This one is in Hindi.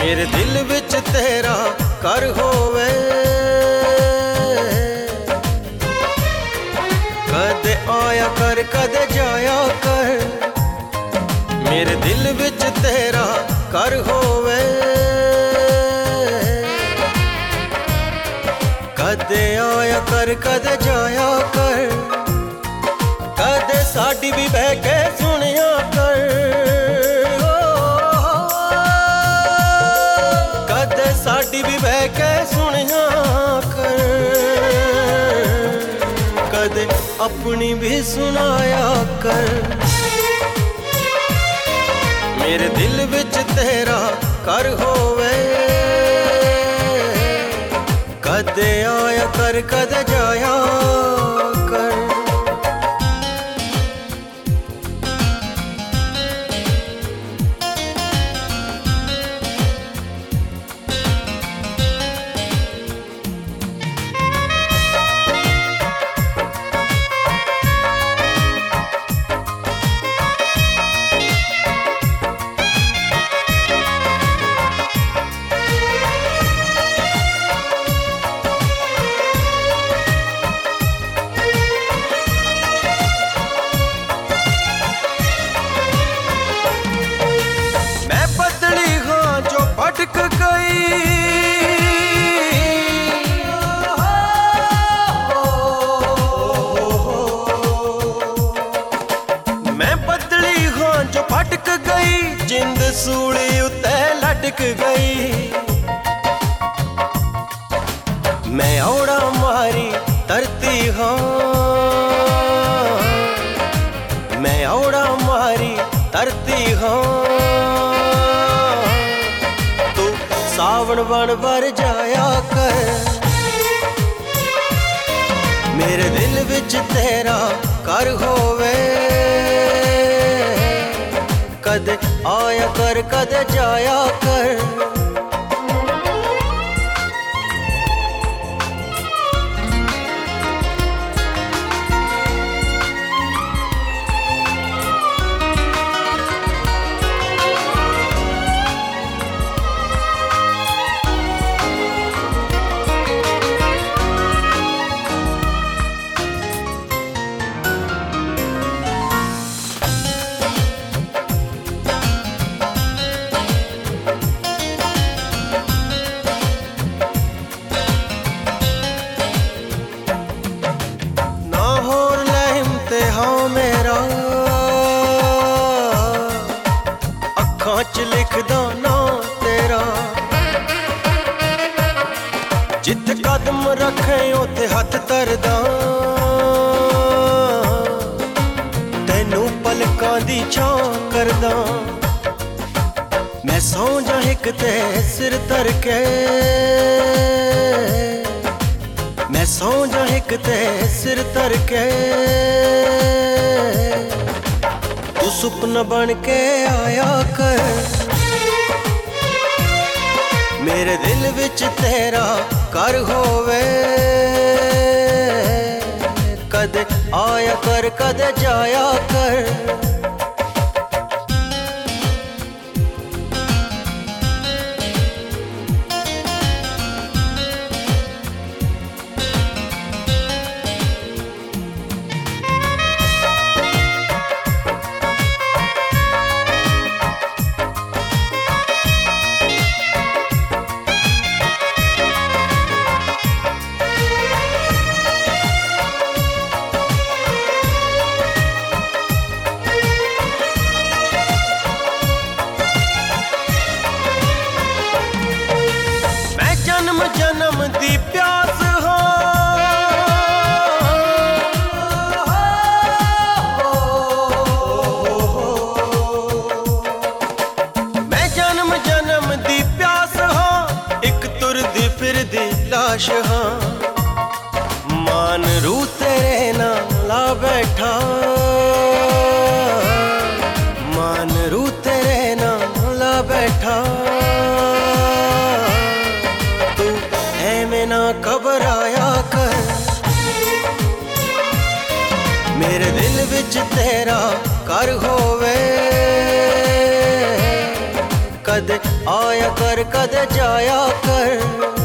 मेरे दिल विच तेरा घर होवे, कदे आया कर कदे जाया कर। मेरे दिल विच तेरा घर होवे, कदे आया कर कदे जाया कर। कदे साडी भी बह के सुनिया कर, कदे साडी भी बह के सुनिया कर। कदे अपनी भी सुनाया कर। मेरे दिल विच तेरा घर होवे, कदे आया कर कदे जाया कर। भटक गई मैं बदली हाँ जो भटक गई, जिंद सूली उते लटक गई। मैं औड़ा मारी धरती हाँ, मैं औड़ा मारी धरती हाँ। सावन वन वर जाया कर। मेरे दिल विच तेरा घर होवे, कदे आया कर कदे जाया कर। हाँ मेरा अखां च लिखदा ना तेरा, जिथे कदम रखे उथे हथ धरदा। तैनू पलकां दी छां करदा, मैं सौ जा हिक ते सिर धर के। मैं सौ जा हिक ते सिर धर के। तू सुपना बन के आया कर। मेरे दिल विच तेरा घर होवे, कदे आया कर कदे जाया कर। जन्म जन्म दी प्यास हो, मैं जन्म जन्म दी प्यास हो, एक तुरदी फिरदी लाश हाँ। मान रू तेरे नाम ला बैठा, मान रू तेरे नाम ला बैठा। ना घबराया कर। मेरे दिल विच तेरा घर होवे, कदे आया कर कदे जाया कर।